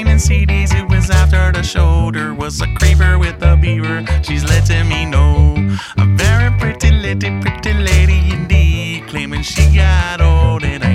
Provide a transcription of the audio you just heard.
in CDs, it was after the show. There was a creeper with a beaver, she's letting me know. A very pretty lady indeed, claiming she got all that